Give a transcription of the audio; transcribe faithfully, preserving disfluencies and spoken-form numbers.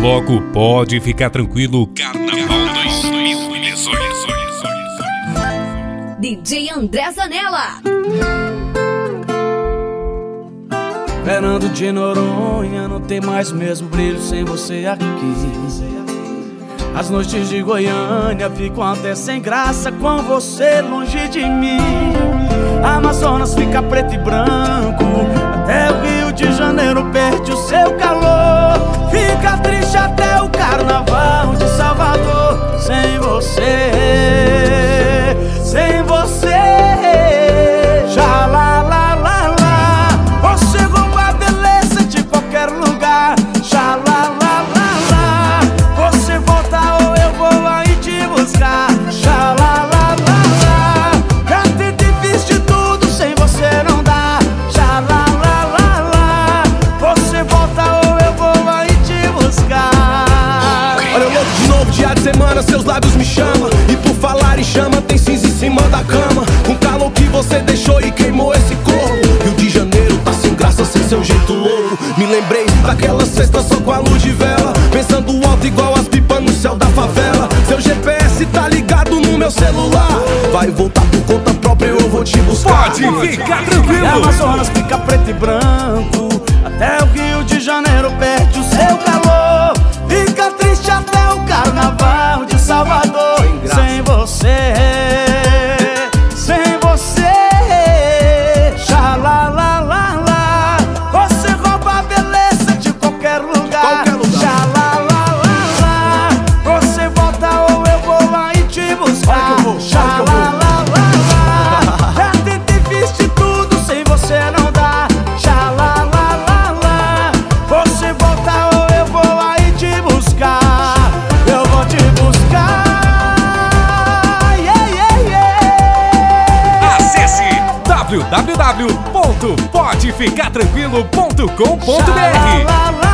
bloco Pode Ficar Tranquilo, Carnaval dois mil e dezoito. D J André Zanella. Fernando de Noronha, não tem mais o mesmo brilho sem você aqui. As noites de Goiânia ficam até sem graça com você longe de mim. A Amazonas fica preto e branco, até o Rio de Janeiro perde o seu calor. Fica triste até o Carnaval de Salvador sem você, sem você. Já lá, lá, lá, lá, você rouba a beleza de qualquer lugar. Já lá, lá, lá, lá, você volta ou eu vou aí te buscar. Já lá, lá, lá, lá, já tentei, fiz de tudo, sem você não dá. Já lá, lá, lá, lá, você volta ou eu vou aí te buscar. Olha eu louco de novo, dia de semana, seus lábios me chamam. E por falar em chama, tem cinza em cima da cama. Um calor que você deixou e queimou esse corpo. Rio de Janeiro tá sem graça, sem seu jeito louco. Me lembrei daquela sexta só com a luz de vela, pensando alto igual as pipas no céu da favela. Seu G P S tá ligado no meu celular, vai voltar por conta própria, eu vou te buscar. Pode ficar tranquilo. E a Amazonas fica preto e branco, até o Rio de Janeiro perde o seu calor. Fica triste até o Carnaval de Salvador sem você, sem você. Já lá, lá, lá, lá, você rouba a beleza de qualquer lugar. Qualquer lugar. Já lá, lá, lá, lá, você volta ou eu vou aí te buscar. Olha que eu vou, já olha que eu lá, lá, lá, lá, já tentei, fiz de tudo, sem você não dá. Já lá, lá, lá, lá, você volta ou eu vou aí te buscar. Eu vou te buscar. Yeah, yeah, yeah. Acesse w w w ponto pode ficar tranquilo ponto com ponto b r. Já lá, lá, lá,